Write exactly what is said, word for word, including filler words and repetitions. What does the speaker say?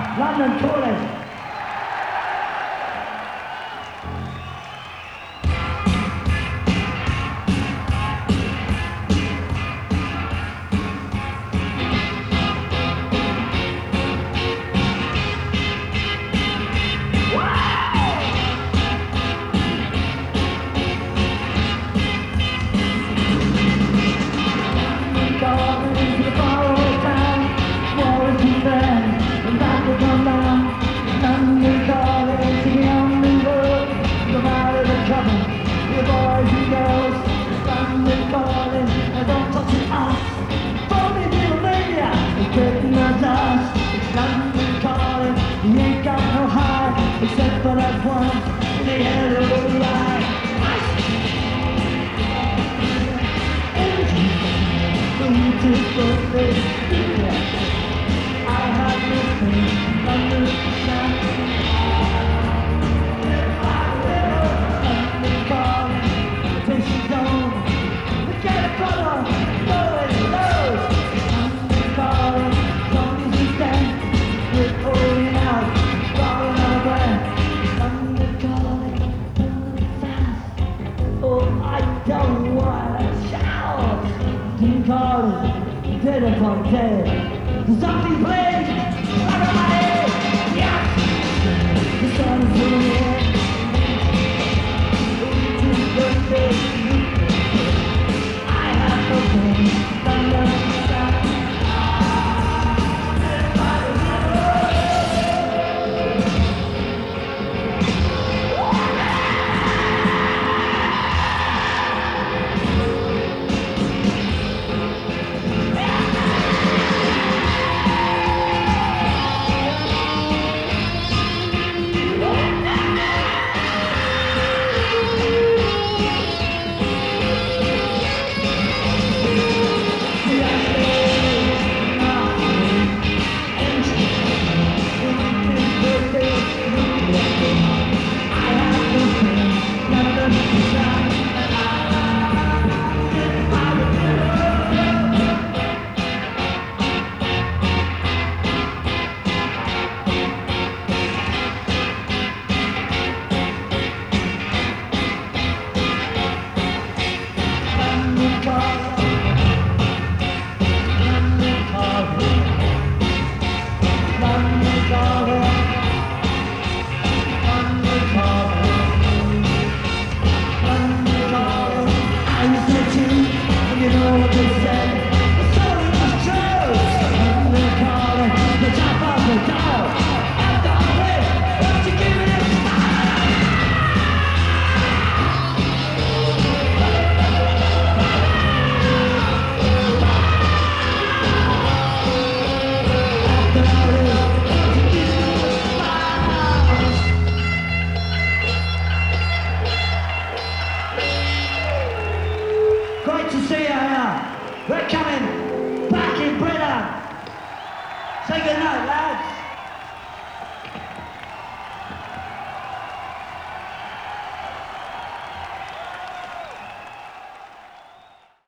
London Calling. Except for that one in the yellow eye. I have nothing under the sun. London calling, attention zone. Forget a color, going low. London calling, don't you stand? We're calling out. Don't wanna shout. King Kong, dead upon dead. The zombie plays like a money. Yes, the sun is moving. I have no pain. Thunder. Great to see you here. We're coming back in Britain. Say good night, lads.